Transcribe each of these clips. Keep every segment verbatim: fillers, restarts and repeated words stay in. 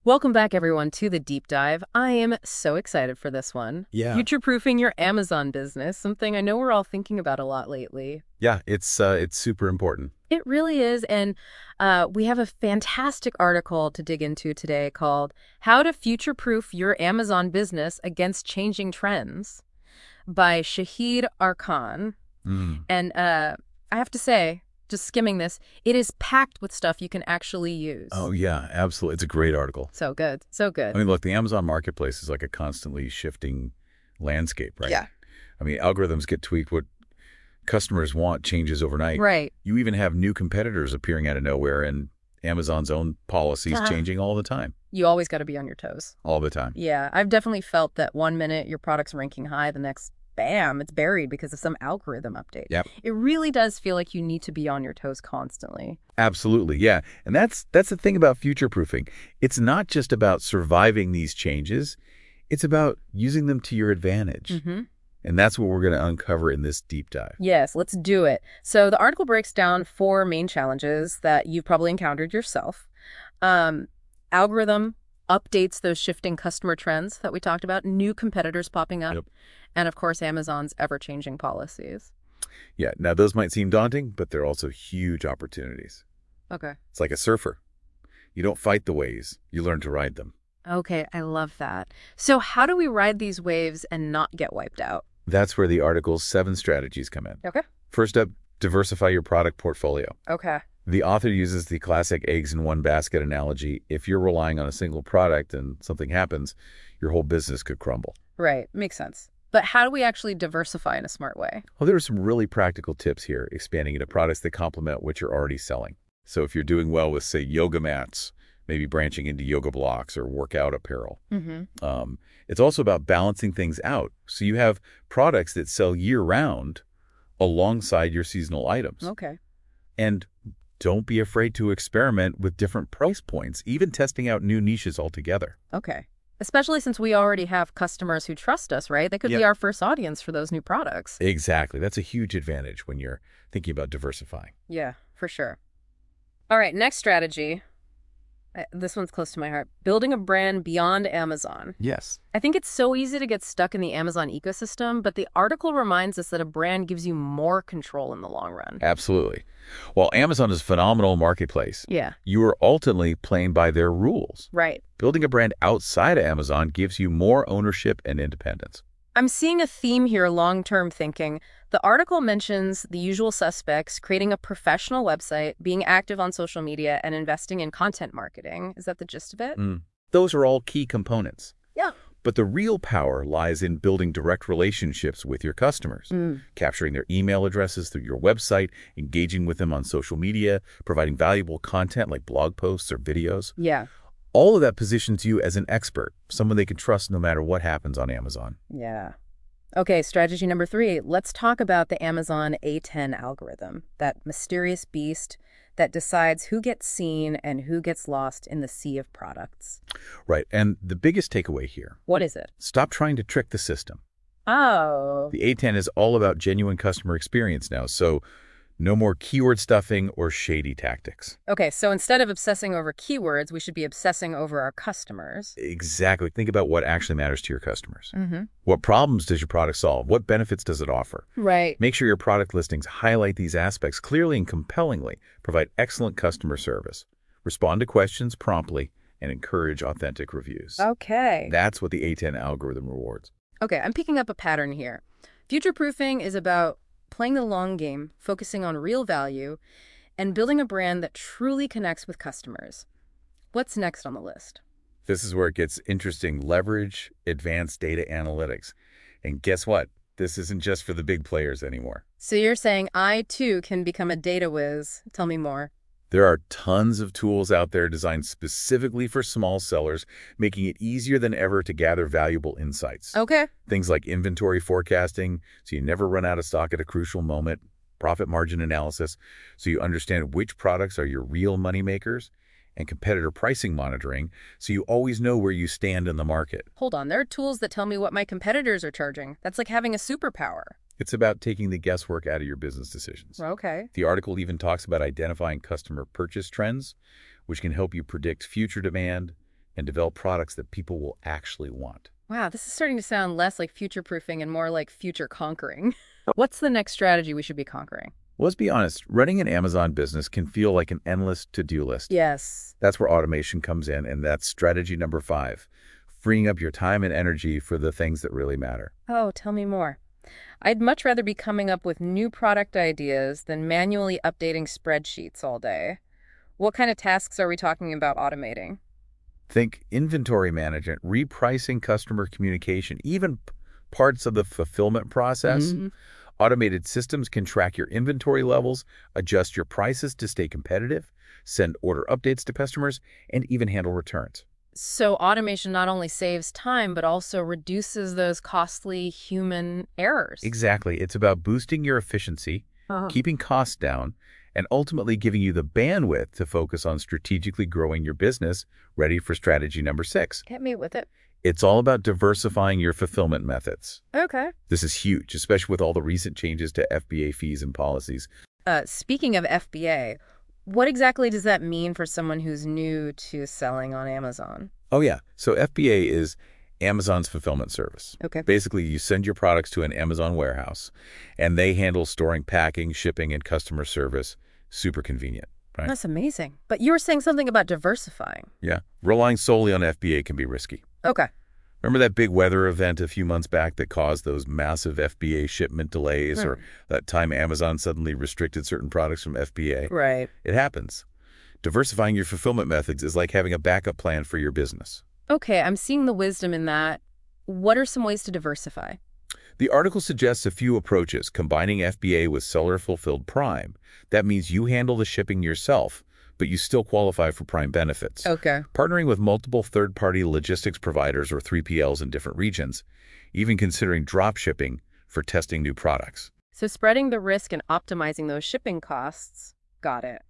Welcome back, everyone, to the deep dive. I am so excited for this one. Yeah. Future-proofing your Amazon business, something I know we're all thinking about a lot lately. Yeah, it's uh, it's super important. It really is, and uh, we have a fantastic article to dig into today called How to Future-Proof Your Amazon Business Against Changing Trends by Shahid Arkan. Mm. And uh, I have to say, just skimming this, it is packed with stuff you can actually use. Oh, yeah, absolutely. It's a great article. So good, so good. I mean, look, the Amazon marketplace is like a constantly shifting landscape, right? Yeah. I mean, algorithms get tweaked. What customers want changes overnight. Right. You even have new competitors appearing out of nowhere, and Amazon's own policies Uh-huh. changing all the time. You always got to be on your toes. All the time. Yeah, I've definitely felt that one minute your product's ranking high, the next, bam, it's buried because of some algorithm update. Yep. It really does feel like you need to be on your toes constantly. Absolutely, yeah. And that's that's the thing about future-proofing. It's not just about surviving these changes. It's about using them to your advantage. Mm-hmm. And that's what we're going to uncover in this deep dive. Yes, let's do it. So the article breaks down four main challenges that you've probably encountered yourself. Um, algorithm updates those shifting customer trends that we talked about, new competitors popping up, Yep. and of course, Amazon's ever-changing policies. Yeah, now those might seem daunting, but they're also huge opportunities. Okay. It's like a surfer. You don't fight the waves, you learn to ride them. Okay, I love that. So how do we ride these waves and not get wiped out? That's where the article's seven strategies come in. Okay. First up, diversify your product portfolio. Okay. The author uses the classic eggs in one basket analogy. If you're relying on a single product and something happens, your whole business could crumble. Right. Makes sense. But how do we actually diversify in a smart way? Well, there are some really practical tips here, expanding into products that complement what you're already selling. So if you're doing well with, say, yoga mats, maybe branching into yoga blocks or workout apparel. Mm-hmm. Um, it's also about balancing things out. So you have products that sell year-round alongside your seasonal items. Okay. And don't be afraid to experiment with different price points, even testing out new niches altogether. Okay. Especially since we already have customers who trust us, right? They could be Yep. our first audience for those new products. Exactly. That's a huge advantage when you're thinking about diversifying. Yeah, for sure. All right, next strategy. Uh, This one's close to my heart. Building a brand beyond Amazon. Yes. I think it's so easy to get stuck in the Amazon ecosystem, but the article reminds us that a brand gives you more control in the long run. Absolutely. While Amazon is a phenomenal marketplace, Yeah, you are ultimately playing by their rules. right. Building a brand outside of Amazon gives you more ownership and independence. I'm seeing a theme here, long-term thinking. The article mentions the usual suspects, creating a professional website, being active on social media, and investing in content marketing. Is that the gist of it? Mm. Those are all key components. Yeah. But the real power lies in building direct relationships with your customers, Mm. capturing their email addresses through your website, engaging with them on social media, providing valuable content like blog posts or videos. Yeah. All of that positions you as an expert, someone they can trust no matter what happens on Amazon. Yeah. Okay, strategy number three. Let's talk about the Amazon A ten algorithm, that mysterious beast that decides who gets seen and who gets lost in the sea of products. Right. And the biggest takeaway here, What is it? stop trying to trick the system. Oh. The A ten is all about genuine customer experience now, so no more keyword stuffing or shady tactics. Okay, so instead of obsessing over keywords, we should be obsessing over our customers. Exactly. Think about what actually matters to your customers. Mm-hmm. What problems does your product solve? What benefits does it offer? Right. Make sure your product listings highlight these aspects clearly and compellingly, provide excellent customer service, respond to questions promptly, and encourage authentic reviews. Okay. That's what the A ten algorithm rewards. Okay, I'm picking up a pattern here. Future-proofing is about playing the long game, focusing on real value, and building a brand that truly connects with customers. What's next on the list? This is where it gets interesting. Leverage advanced data analytics. And guess what? This isn't just for the big players anymore. So you're saying I, too, can become a data whiz. Tell me more. There are tons of tools out there designed specifically for small sellers, making it easier than ever to gather valuable insights. Okay. Things like inventory forecasting, so you never run out of stock at a crucial moment, profit margin analysis, so you understand which products are your real money makers, and competitor pricing monitoring, so you always know where you stand in the market. Hold on. There are tools that tell me what my competitors are charging. That's like having a superpower. It's about taking the guesswork out of your business decisions. Okay. The article even talks about identifying customer purchase trends, which can help you predict future demand, and develop products that people will actually want. Wow, this is starting to sound less like future-proofing and more like future conquering. What's the next strategy we should be conquering? Well, let's be honest, running an Amazon business can feel like an endless to-do list. Yes. That's where automation comes in, and that's strategy number five, freeing up your time and energy for the things that really matter. Oh, tell me more. I'd much rather be coming up with new product ideas than manually updating spreadsheets all day. What kind of tasks are we talking about automating? Think inventory management, repricing customer communication, even p- parts of the fulfillment process. Mm-hmm. Automated systems can track your inventory levels, adjust your prices to stay competitive, send order updates to customers, and even handle returns. So automation not only saves time, but also reduces those costly human errors. Exactly. It's about boosting your efficiency, Uh-huh. keeping costs down, and ultimately giving you the bandwidth to focus on strategically growing your business, ready for strategy number six. Hit me with it. It's all about diversifying your fulfillment methods. Okay. This is huge, especially with all the recent changes to F B A fees and policies. Uh, speaking of F B A, what exactly does that mean for someone who's new to selling on Amazon? Oh, yeah. So F B A is Amazon's fulfillment service. Okay. Basically, you send your products to an Amazon warehouse, and they handle storing, packing, shipping, and customer service. Super convenient, right? That's amazing. But you were saying something about diversifying. Yeah. Relying solely on F B A can be risky. Okay. Remember that big weather event a few months back that caused those massive F B A shipment delays, or Hmm. that time Amazon suddenly restricted certain products from F B A? Right. It happens. Diversifying your fulfillment methods is like having a backup plan for your business. Okay, I'm seeing the wisdom in that. What are some ways to diversify? The article suggests a few approaches, combining F B A with seller-fulfilled Prime. That means you handle the shipping yourself, but you still qualify for Prime benefits. Okay. Partnering with multiple third-party logistics providers or three P Ls in different regions, even considering drop shipping for testing new products. So spreading the risk and optimizing those shipping costs. Got it.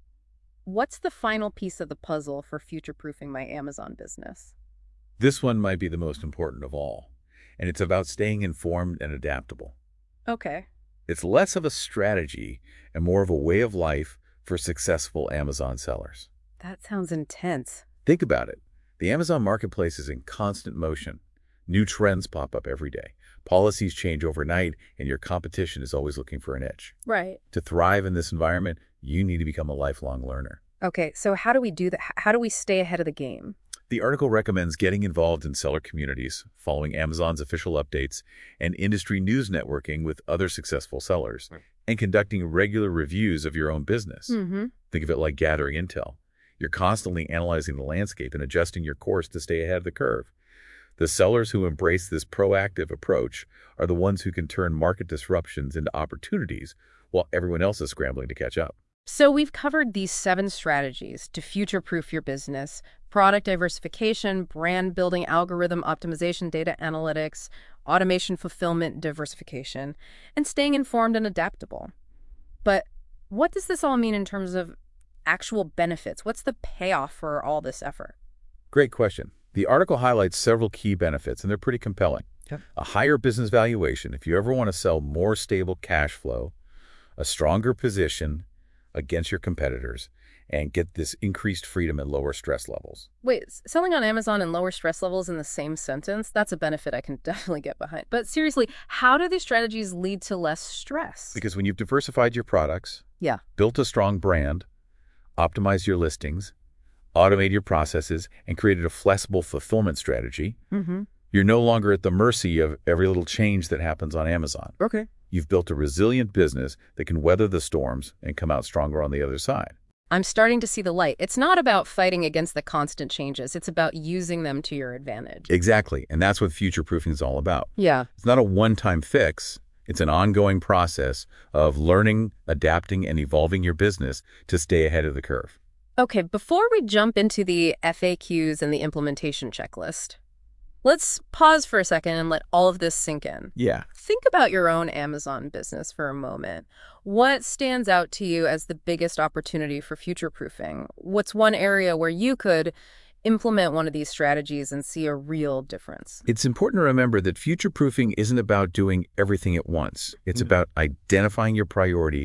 What's the final piece of the puzzle for future-proofing my Amazon business? This one might be the most important of all, and it's about staying informed and adaptable. Okay. It's less of a strategy and more of a way of life for successful Amazon sellers. That sounds intense. Think about it. The Amazon marketplace is in constant motion. New trends pop up every day. Policies change overnight, and your competition is always looking for an edge. Right. To thrive in this environment, you need to become a lifelong learner. Okay, so how do we do that? H- How do we stay ahead of the game? The article recommends getting involved in seller communities, following Amazon's official updates, and industry news networking with other successful sellers, and conducting regular reviews of your own business. Mm-hmm. Think of it like gathering intel. You're constantly analyzing the landscape and adjusting your course to stay ahead of the curve. The sellers who embrace this proactive approach are the ones who can turn market disruptions into opportunities while everyone else is scrambling to catch up. So we've covered these seven strategies to future-proof your business: product diversification, brand building, algorithm optimization, data analytics, automation, fulfillment, diversification, and staying informed and adaptable. But what does this all mean in terms of actual benefits? What's the payoff for all this effort? Great question. The article highlights several key benefits, and they're pretty compelling. Yep. A higher business valuation if you ever want to sell, more stable cash flow, a stronger position against your competitors, and get this increased freedom and lower stress levels. Wait, s- selling on Amazon and lower stress levels in the same sentence? That's a benefit I can definitely get behind. But seriously, how do these strategies lead to less stress? Because when you've diversified your products, Yeah. built a strong brand, optimized your listings, automated your processes, and created a flexible fulfillment strategy, Mm-hmm. you're no longer at the mercy of every little change that happens on Amazon. Okay. You've built a resilient business that can weather the storms and come out stronger on the other side. I'm starting to see the light. It's not about fighting against the constant changes. It's about using them to your advantage. Exactly, and that's what future-proofing is all about. Yeah. It's not a one-time fix. It's an ongoing process of learning, adapting, and evolving your business to stay ahead of the curve. Okay, before we jump into the F A Qs and the implementation checklist, let's pause for a second and let all of this sink in. Yeah. Think about your own Amazon business for a moment. What stands out to you as the biggest opportunity for future-proofing? What's one area where you could implement one of these strategies and see a real difference? It's important to remember that future-proofing isn't about doing everything at once. It's Mm. about identifying your priorities,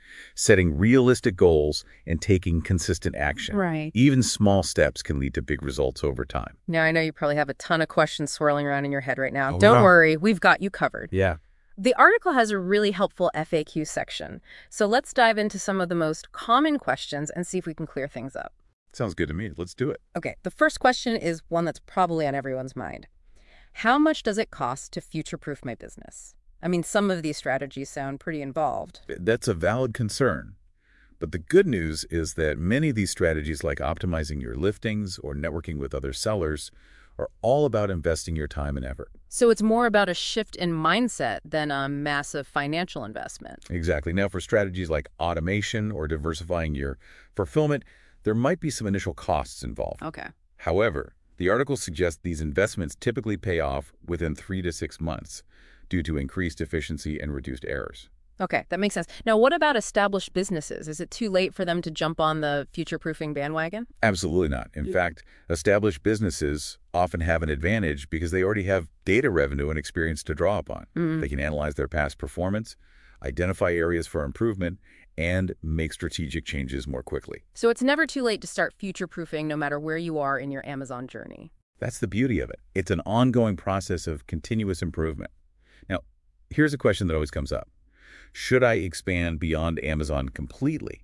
setting realistic goals and taking consistent action. Right. Even small steps can lead to big results over time. Now, I know you probably have a ton of questions swirling around in your head right now. Oh, Don't no. worry, we've got you covered. Yeah. The article has a really helpful F A Q section, so let's dive into some of the most common questions and see if we can clear things up. Sounds good to me. Let's do it. Okay, the first question is one that's probably on everyone's mind. How much does it cost to future-proof my business? I mean, some of these strategies sound pretty involved. That's a valid concern. But the good news is that many of these strategies, like optimizing your listings or networking with other sellers, are all about investing your time and effort. So it's more about a shift in mindset than a massive financial investment. Exactly. Now, for strategies like automation or diversifying your fulfillment, there might be some initial costs involved. Okay. However, the article suggests these investments typically pay off within three to six months due to increased efficiency and reduced errors. Okay, that makes sense. Now, what about established businesses? Is it too late for them to jump on the future-proofing bandwagon? Absolutely not. In fact, established businesses often have an advantage because they already have data revenue and experience to draw upon. Mm. They can analyze their past performance, identify areas for improvement, and make strategic changes more quickly. So it's never too late to start future-proofing no matter where you are in your Amazon journey. That's the beauty of it. It's an ongoing process of continuous improvement. Now, here's a question that always comes up. Should I expand beyond Amazon completely?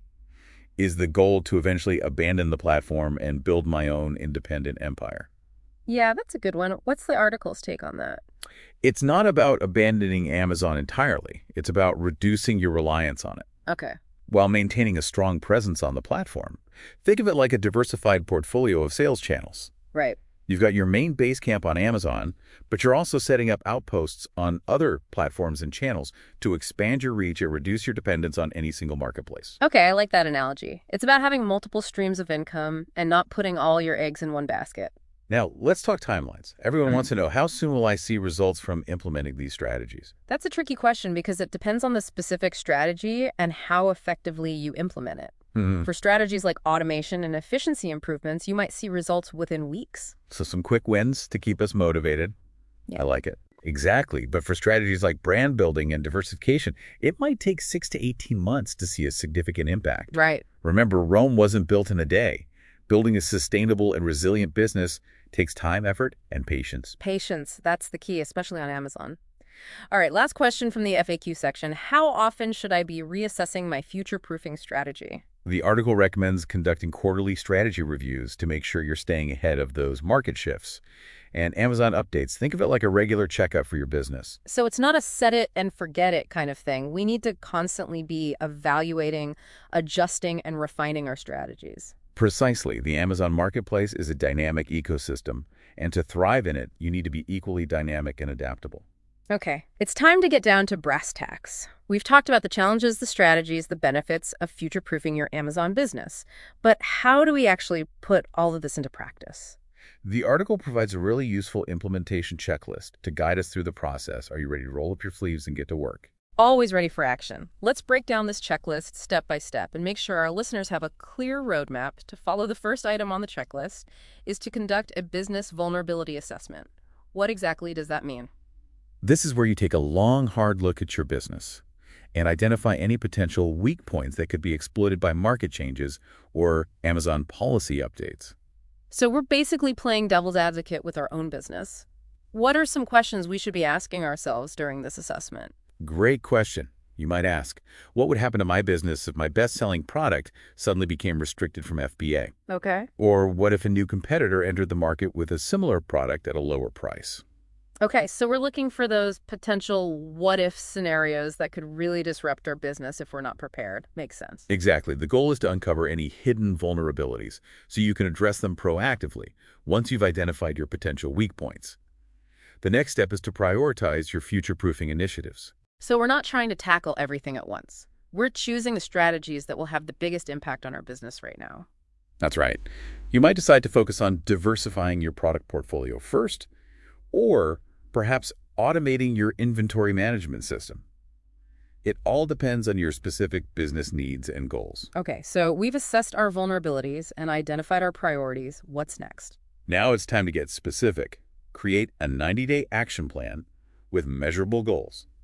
Is the goal to eventually abandon the platform and build my own independent empire? Yeah, that's a good one. What's the article's take on that? It's not about abandoning Amazon entirely. It's about reducing your reliance on it Okay. while maintaining a strong presence on the platform. Think of it like a diversified portfolio of sales channels. Right. You've got your main base camp on Amazon, but you're also setting up outposts on other platforms and channels to expand your reach and reduce your dependence on any single marketplace. Okay, I like that analogy. It's about having multiple streams of income and not putting all your eggs in one basket. Now, let's talk timelines. Everyone Mhm. wants to know, how soon will I see results from implementing these strategies? That's a tricky question because it depends on the specific strategy and how effectively you implement it. Hmm. For strategies like automation and efficiency improvements, you might see results within weeks. So some quick wins to keep us motivated. Yeah. I like it. Exactly. But for strategies like brand building and diversification, it might take six to eighteen months to see a significant impact. Right. Remember, Rome wasn't built in a day. Building a sustainable and resilient business takes time, effort, and patience. Patience, that's the key, especially on Amazon. All right, last question from the F A Q section. How often should I be reassessing my future-proofing strategy? The article recommends conducting quarterly strategy reviews to make sure you're staying ahead of those market shifts. And Amazon updates, think of it like a regular checkup for your business. So it's not a set it and forget it kind of thing. We need to constantly be evaluating, adjusting, and refining our strategies. Precisely. The Amazon Marketplace is a dynamic ecosystem, and to thrive in it, you need to be equally dynamic and adaptable. Okay, it's time to get down to brass tacks. We've talked about the challenges, the strategies, the benefits of future-proofing your Amazon business. But how do we actually put all of this into practice? The article provides a really useful implementation checklist to guide us through the process. Are you ready to roll up your sleeves and get to work? Always ready for action. Let's break down this checklist step by step and make sure our listeners have a clear roadmap to follow. The first item on the checklist is to conduct a business vulnerability assessment. What exactly does that mean? This is where you take a long, hard look at your business and identify any potential weak points that could be exploited by market changes or Amazon policy updates. So we're basically playing devil's advocate with our own business. What are some questions we should be asking ourselves during this assessment? Great question. You might ask, what would happen to my business if my best-selling product suddenly became restricted from F B A? Okay. Or what if a new competitor entered the market with a similar product at a lower price? Okay, so we're looking for those potential what-if scenarios that could really disrupt our business if we're not prepared. Makes sense. Exactly. The goal is to uncover any hidden vulnerabilities so you can address them proactively once you've identified your potential weak points. The next step is to prioritize your future-proofing initiatives. So we're not trying to tackle everything at once. We're choosing the strategies that will have the biggest impact on our business right now. That's right. You might decide to focus on diversifying your product portfolio first, or perhaps automating your inventory management system. It all depends on your specific business needs and goals. Okay, so we've assessed our vulnerabilities and identified our priorities. What's next? Now it's time to get specific. Create a ninety-day action plan with measurable goals.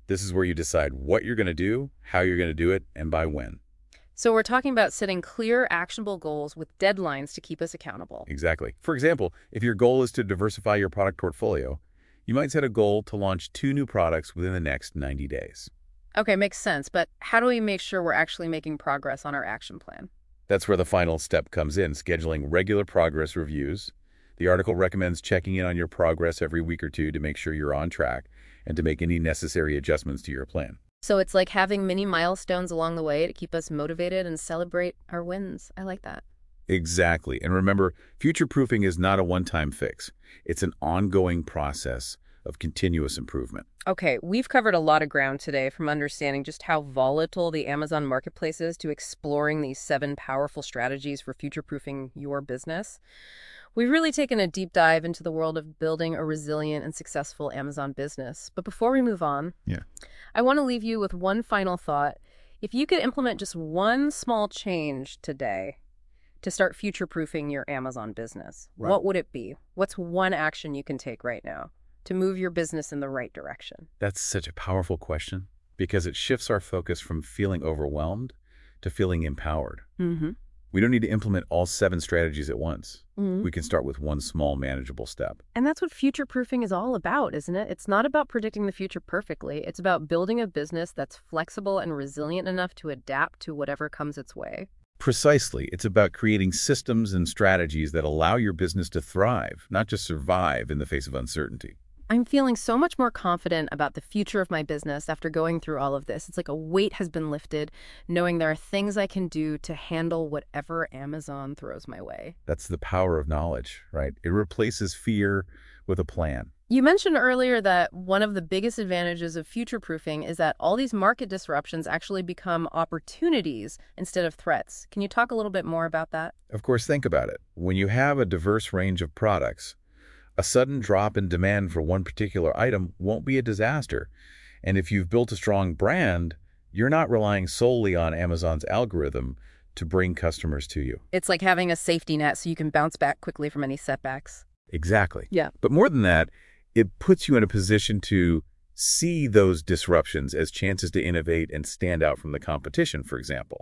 This is where you decide what you're going to do, how you're going to do it, and by when. So we're talking about setting clear, actionable goals with deadlines to keep us accountable. Exactly. For example, if your goal is to diversify your product portfolio, you might set a goal to launch two new products within the next ninety days. Okay, makes sense. But how do we make sure we're actually making progress on our action plan? That's where the final step comes in, scheduling regular progress reviews. The article recommends checking in on your progress every week or two to make sure you're on track and to make any necessary adjustments to your plan. So it's like having mini milestones along the way to keep us motivated and celebrate our wins. I like that. Exactly. And remember, future-proofing is not a one-time fix. It's an ongoing process of continuous improvement. Okay, we've covered a lot of ground today, from understanding just how volatile the Amazon marketplace is to exploring these seven powerful strategies for future-proofing your business. We've really taken a deep dive into the world of building a resilient and successful Amazon business. But before we move on, Yeah. I want to leave you with one final thought. If you could implement just one small change today to start future-proofing your Amazon business, Right. what would it be? What's one action you can take right now to move your business in the right direction? That's such a powerful question because it shifts our focus from feeling overwhelmed to feeling empowered. Mm-hmm. We don't need to implement all seven strategies at once. Mm-hmm. We can start with one small, manageable step. And that's what future-proofing is all about, isn't it? It's not about predicting the future perfectly. It's about building a business that's flexible and resilient enough to adapt to whatever comes its way. Precisely. It's about creating systems and strategies that allow your business to thrive, not just survive in the face of uncertainty. I'm feeling so much more confident about the future of my business after going through all of this. It's like a weight has been lifted, knowing there are things I can do to handle whatever Amazon throws my way. That's the power of knowledge, right? It replaces fear with a plan. You mentioned earlier that one of the biggest advantages of future-proofing is that all these market disruptions actually become opportunities instead of threats. Can you talk a little bit more about that? Of course, think about it. When you have a diverse range of products, a sudden drop in demand for one particular item won't be a disaster. And if you've built a strong brand, you're not relying solely on Amazon's algorithm to bring customers to you. It's like having a safety net so you can bounce back quickly from any setbacks. Exactly. Yeah. But more than that, it puts you in a position to see those disruptions as chances to innovate and stand out from the competition, for example.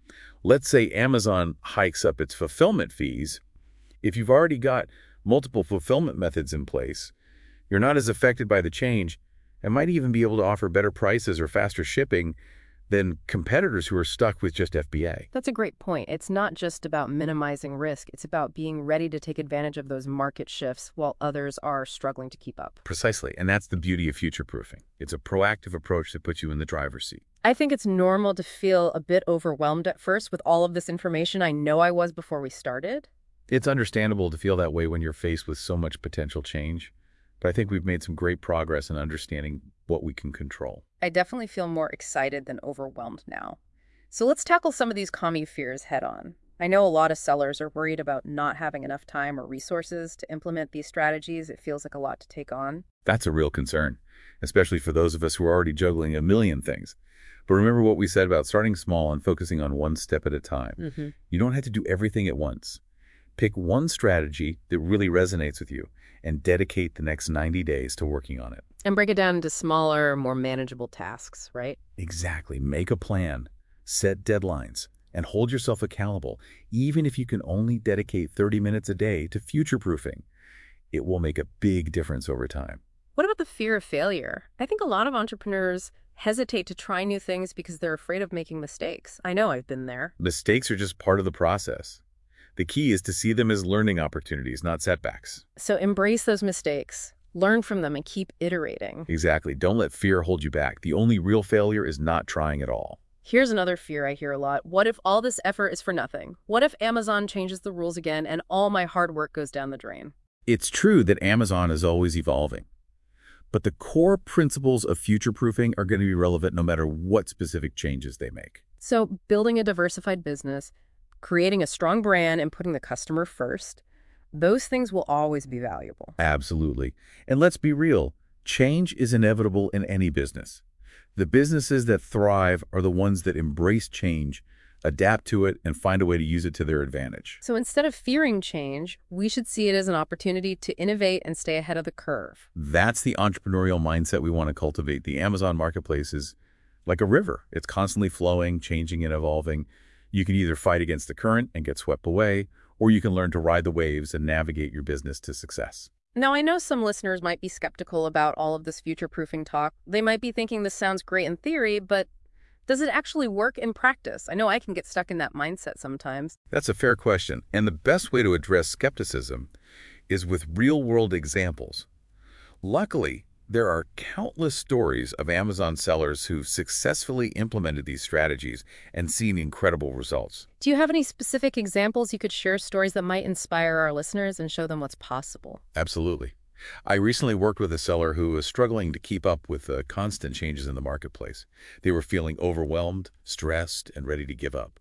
Let's say Amazon hikes up its fulfillment fees. If you've already got multiple fulfillment methods in place, you're not as affected by the change and might even be able to offer better prices or faster shipping than competitors who are stuck with just F B A. That's a great point. It's not just about minimizing risk. It's about being ready to take advantage of those market shifts while others are struggling to keep up. Precisely. And that's the beauty of future-proofing. It's a proactive approach that puts you in the driver's seat. I think it's normal to feel a bit overwhelmed at first with all of this information. I know I was before we started. It's understandable to feel that way when you're faced with so much potential change, but I think we've made some great progress in understanding what we can control. I definitely feel more excited than overwhelmed now. So let's tackle some of these common fears head on. I know a lot of sellers are worried about not having enough time or resources to implement these strategies. It feels like a lot to take on. That's a real concern, especially for those of us who are already juggling a million things. But remember what we said about starting small and focusing on one step at a time. Mm-hmm. You don't have to do everything at once. Pick one strategy that really resonates with you and dedicate the next ninety days to working on it. And break it down into smaller, more manageable tasks, right? Exactly. Make a plan, set deadlines, and hold yourself accountable, even if you can only dedicate thirty minutes a day to future-proofing. It will make a big difference over time. What about the fear of failure? I think a lot of entrepreneurs hesitate to try new things because they're afraid of making mistakes. I know I've been there. Mistakes are just part of the process. The key is to see them as learning opportunities, not setbacks. So embrace those mistakes, learn from them, and keep iterating. Exactly. Don't let fear hold you back. The only real failure is not trying at all. Here's another fear I hear a lot. What if all this effort is for nothing? What if Amazon changes the rules again and all my hard work goes down the drain? It's true that Amazon is always evolving, but the core principles of future-proofing are going to be relevant no matter what specific changes they make. So building a diversified business, creating a strong brand, and putting the customer first, those things will always be valuable. Absolutely. And let's be real, change is inevitable in any business. The businesses that thrive are the ones that embrace change, adapt to it, and find a way to use it to their advantage. So instead of fearing change, we should see it as an opportunity to innovate and stay ahead of the curve. That's the entrepreneurial mindset we want to cultivate. The Amazon Marketplace is like a river. It's constantly flowing, changing, and evolving. You can either fight against the current and get swept away, or you can learn to ride the waves and navigate your business to success. Now, I know some listeners might be skeptical about all of this future-proofing talk. They might be thinking this sounds great in theory, but does it actually work in practice? I know I can get stuck in that mindset sometimes. That's a fair question, and the best way to address skepticism is with real-world examples. Luckily, there are countless stories of Amazon sellers who've successfully implemented these strategies and seen incredible results. Do you have any specific examples you could share, stories that might inspire our listeners and show them what's possible? Absolutely. I recently worked with a seller who was struggling to keep up with the constant changes in the marketplace. They were feeling overwhelmed, stressed, and ready to give up.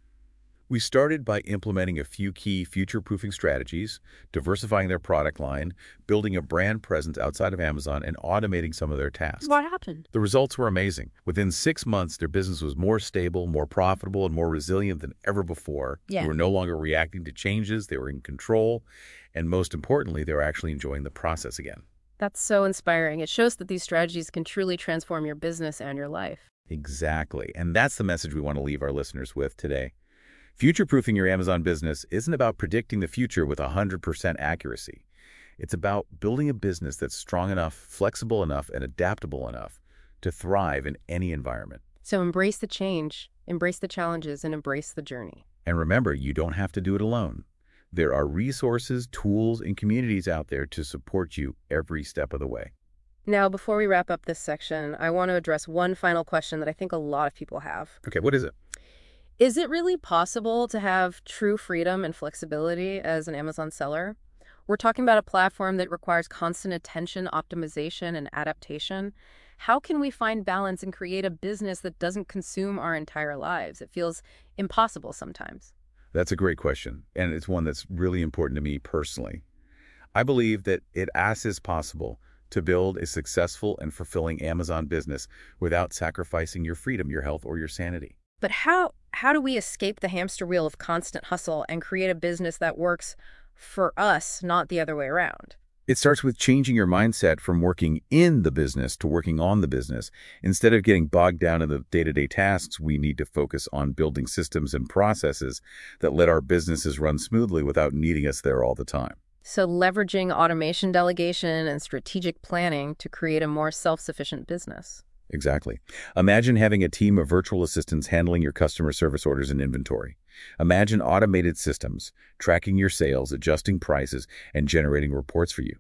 We started by implementing a few key future-proofing strategies, diversifying their product line, building a brand presence outside of Amazon, and automating some of their tasks. What happened? The results were amazing. Within six months, their business was more stable, more profitable, and more resilient than ever before. Yeah. They were no longer reacting to changes. They were in control. And most importantly, they were actually enjoying the process again. That's so inspiring. It shows that these strategies can truly transform your business and your life. Exactly. And that's the message we want to leave our listeners with today. Future-proofing your Amazon business isn't about predicting the future with one hundred percent accuracy. It's about building a business that's strong enough, flexible enough, and adaptable enough to thrive in any environment. So embrace the change, embrace the challenges, and embrace the journey. And remember, you don't have to do it alone. There are resources, tools, and communities out there to support you every step of the way. Now, before we wrap up this section, I want to address one final question that I think a lot of people have. Okay, what is it? Is it really possible to have true freedom and flexibility as an Amazon seller? We're talking about a platform that requires constant attention, optimization, and adaptation. How can we find balance and create a business that doesn't consume our entire lives? It feels impossible sometimes. That's a great question, and it's one that's really important to me personally. I believe that it as is possible to build a successful and fulfilling Amazon business without sacrificing your freedom, your health, or your sanity. But how how do we escape the hamster wheel of constant hustle and create a business that works for us, not the other way around? It starts with changing your mindset from working in the business to working on the business. Instead of getting bogged down in the day-to-day tasks, we need to focus on building systems and processes that let our businesses run smoothly without needing us there all the time. So leveraging automation, delegation, and strategic planning to create a more self-sufficient business. Exactly. Imagine having a team of virtual assistants handling your customer service orders and inventory. Imagine automated systems, tracking your sales, adjusting prices, and generating reports for you.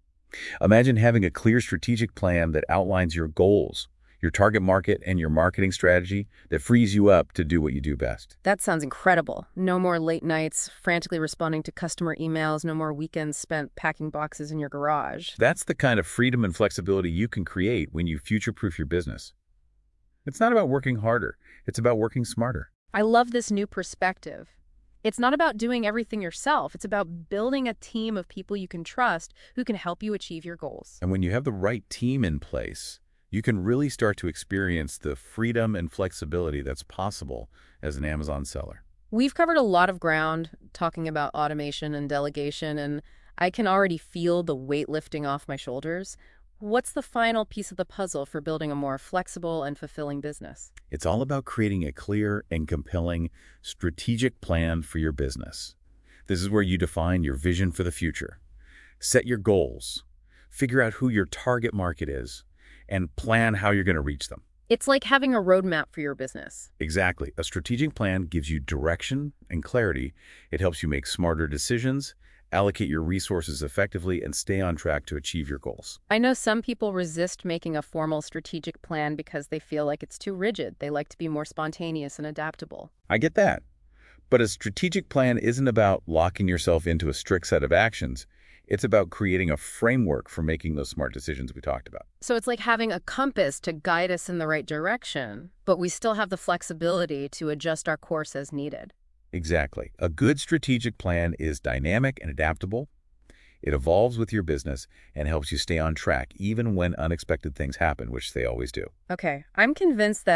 Imagine having a clear strategic plan that outlines your goals, your target market, and your marketing strategy that frees you up to do what you do best. That sounds incredible. No more late nights, frantically responding to customer emails, no more weekends spent packing boxes in your garage. That's the kind of freedom and flexibility you can create when you future-proof your business. It's not about working harder. It's about working smarter. I love this new perspective. It's not about doing everything yourself. It's about building a team of people you can trust who can help you achieve your goals. And when you have the right team in place, you can really start to experience the freedom and flexibility that's possible as an Amazon seller. We've covered a lot of ground talking about automation and delegation, and I can already feel the weight lifting off my shoulders. What's the final piece of the puzzle for building a more flexible and fulfilling business? It's all about creating a clear and compelling strategic plan for your business. This is where you define your vision for the future, set your goals, figure out who your target market is, and plan how you're going to reach them. It's like having a roadmap for your business. Exactly. A strategic plan gives you direction and clarity. It helps you make smarter decisions, allocate your resources effectively, and stay on track to achieve your goals. I know some people resist making a formal strategic plan because they feel like it's too rigid. They like to be more spontaneous and adaptable. I get that. But a strategic plan isn't about locking yourself into a strict set of actions. It's about creating a framework for making those smart decisions we talked about. So it's like having a compass to guide us in the right direction, but we still have the flexibility to adjust our course as needed. Exactly. A good strategic plan is dynamic and adaptable. It evolves with your business and helps you stay on track even when unexpected things happen, which they always do. Okay, I'm convinced that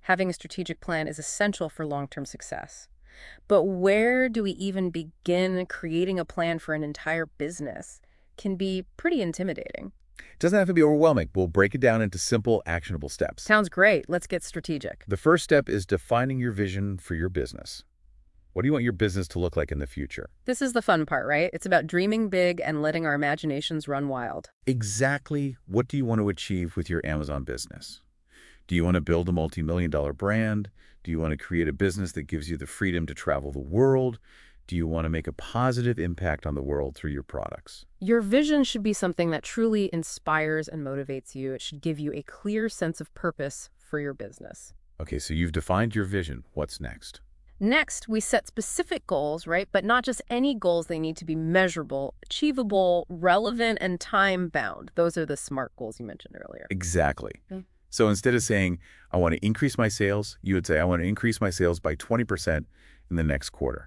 Having a strategic plan is essential for long-term success. But where do we even begin creating a plan for an entire business? Can be pretty intimidating. It doesn't have to be overwhelming. We'll break it down into simple, actionable steps. Sounds great. Let's get strategic. The first step is defining your vision for your business. What do you want your business to look like in the future? This is the fun part, right? It's about dreaming big and letting our imaginations run wild. Exactly what do you want to achieve with your Amazon business? Do you want to build a multi-million dollar brand? Do you want to create a business that gives you the freedom to travel the world? Do you want to make a positive impact on the world through your products? Your vision should be something that truly inspires and motivates you. It should give you a clear sense of purpose for your business. Okay, so you've defined your vision. What's next? Next, we set specific goals, right? But not just any goals. They need to be measurable, achievable, relevant, and time-bound. Those are the SMART goals you mentioned earlier. Exactly. Okay. So instead of saying, I want to increase my sales, you would say, I want to increase my sales by twenty percent in the next quarter.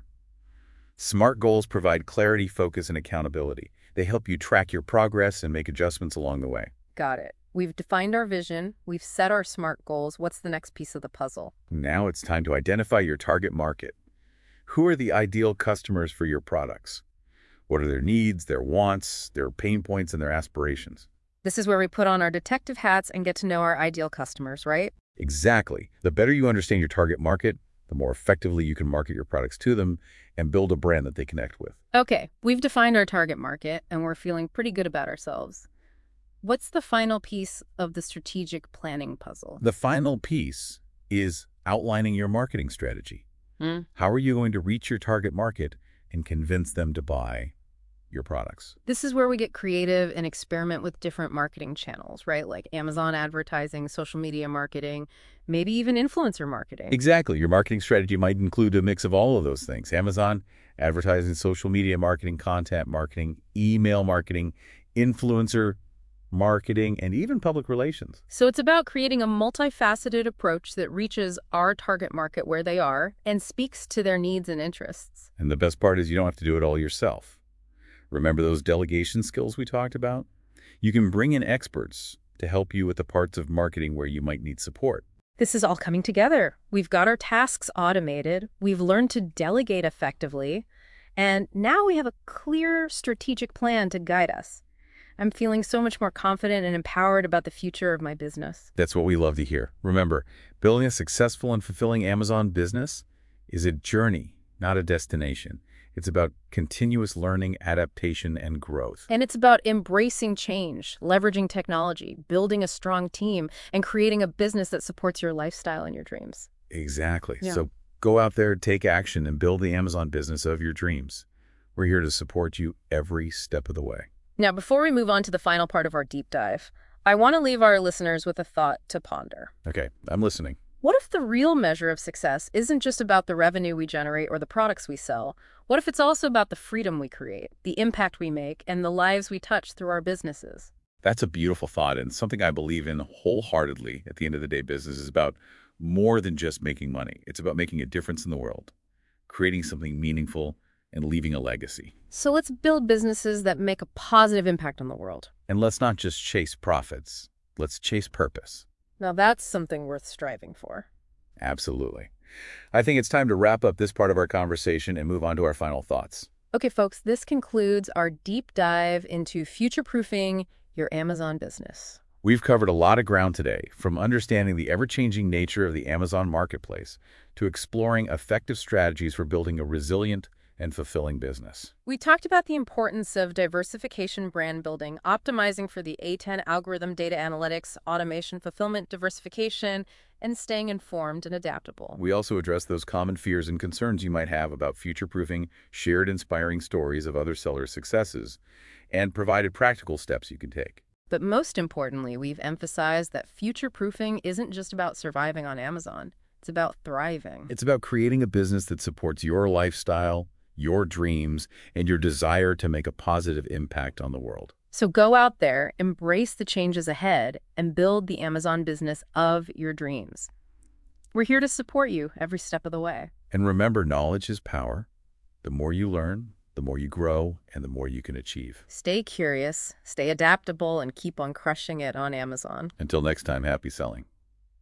SMART goals provide clarity, focus, and accountability. They help you track your progress and make adjustments along the way. Got it. We've defined our vision. We've set our SMART goals. What's the next piece of the puzzle? Now it's time to identify your target market. Who are the ideal customers for your products? What are their needs, their wants, their pain points, and their aspirations? This is where we put on our detective hats and get to know our ideal customers, right? Exactly. The better you understand your target market, the more effectively you can market your products to them and build a brand that they connect with. Okay, we've defined our target market, and we're feeling pretty good about ourselves. What's the final piece of the strategic planning puzzle? The final piece is outlining your marketing strategy. Hmm? How are you going to reach your target market and convince them to buy your products? This is where we get creative and experiment with different marketing channels, right? Like Amazon advertising, social media marketing, maybe even influencer marketing. Exactly. Your marketing strategy might include a mix of all of those things. Amazon advertising, social media marketing, content marketing, email marketing, influencer marketing, and even public relations. So it's about creating a multifaceted approach that reaches our target market where they are and speaks to their needs and interests. And the best part is you don't have to do it all yourself. Remember those delegation skills we talked about? You can bring in experts to help you with the parts of marketing where you might need support. This is all coming together. We've got our tasks automated. We've learned to delegate effectively. And now we have a clear strategic plan to guide us. I'm feeling so much more confident and empowered about the future of my business. That's what we love to hear. Remember, building a successful and fulfilling Amazon business is a journey, not a destination. It's about continuous learning, adaptation, and growth. And it's about embracing change, leveraging technology, building a strong team, and creating a business that supports your lifestyle and your dreams. Exactly. Yeah. So go out there, take action, and build the Amazon business of your dreams. We're here to support you every step of the way. Now, before we move on to the final part of our deep dive, I want to leave our listeners with a thought to ponder. Okay, I'm listening. What if the real measure of success isn't just about the revenue we generate or the products we sell? What if it's also about the freedom we create, the impact we make, and the lives we touch through our businesses? That's a beautiful thought and something I believe in wholeheartedly. At the end of the day, business is about more than just making money. It's about making a difference in the world, creating something meaningful, and leaving a legacy. So let's build businesses that make a positive impact on the world. And let's not just chase profits. Let's chase purpose. Now that's something worth striving for. Absolutely. I think it's time to wrap up this part of our conversation and move on to our final thoughts. Okay, folks, this concludes our deep dive into future-proofing your Amazon business. We've covered a lot of ground today, from understanding the ever-changing nature of the Amazon marketplace to exploring effective strategies for building a resilient and fulfilling business. We talked about the importance of diversification brand building, optimizing for the A ten algorithm, data analytics, automation, fulfillment, diversification, and staying informed and adaptable. We also addressed those common fears and concerns you might have about future-proofing shared inspiring stories of other sellers' successes and provided practical steps you can take. But most importantly, we've emphasized that future-proofing isn't just about surviving on Amazon. It's about thriving. It's about creating a business that supports your lifestyle, your dreams, and your desire to make a positive impact on the world. So go out there, embrace the changes ahead, and build the Amazon business of your dreams. We're here to support you every step of the way. And remember, knowledge is power. The more you learn, the more you grow, and the more you can achieve. Stay curious, stay adaptable, and keep on crushing it on Amazon. Until next time, happy selling.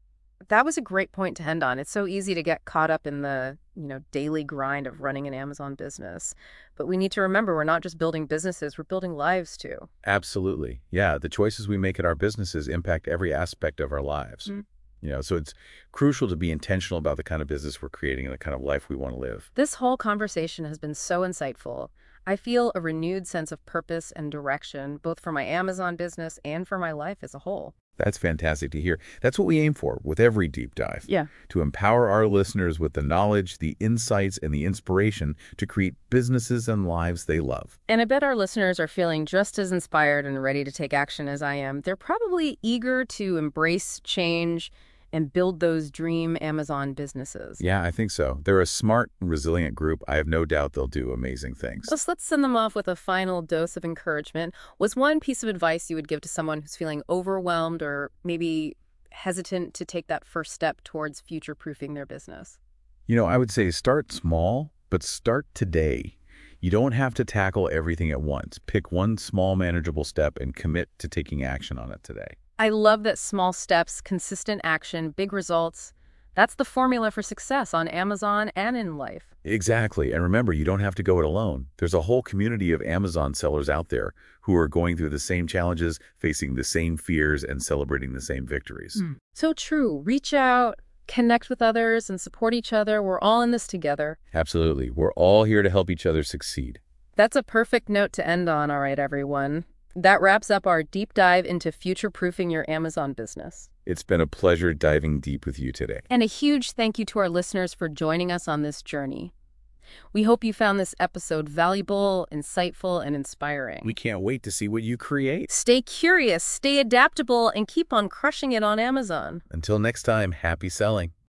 That was a great point to end on. It's so easy to get caught up in the, you know, daily grind of running an Amazon business. But we need to remember we're not just building businesses, we're building lives too. Absolutely. Yeah, the choices we make in our businesses impact every aspect of our lives. Mm. You know, so it's crucial to be intentional about the kind of business we're creating and the kind of life we want to live. This whole conversation has been so insightful. I feel a renewed sense of purpose and direction, both for my Amazon business and for my life as a whole. That's fantastic to hear. That's what we aim for with every deep dive. Yeah. To empower our listeners with the knowledge, the insights, and the inspiration to create businesses and lives they love. And I bet our listeners are feeling just as inspired and ready to take action as I am. They're probably eager to embrace change and build those dream Amazon businesses. Yeah, I think so. They're a smart and resilient group. I have no doubt they'll do amazing things. So let's send them off with a final dose of encouragement. What's one piece of advice you would give to someone who's feeling overwhelmed or maybe hesitant to take that first step towards future-proofing their business? You know, I would say start small, but start today. You don't have to tackle everything at once. Pick one small, manageable step and commit to taking action on it today. I love that small steps, consistent action, big results. That's the formula for success on Amazon and in life. Exactly. And remember, you don't have to go it alone. There's a whole community of Amazon sellers out there who are going through the same challenges, facing the same fears, and celebrating the same victories. Mm. So true. Reach out, connect with others, and support each other. We're all in this together. Absolutely. We're all here to help each other succeed. That's a perfect note to end on, all right, everyone. That wraps up our deep dive into future-proofing your Amazon business. It's been a pleasure diving deep with you today. And a huge thank you to our listeners for joining us on this journey. We hope you found this episode valuable, insightful, and inspiring. We can't wait to see what you create. Stay curious, stay adaptable, and keep on crushing it on Amazon. Until next time, happy selling.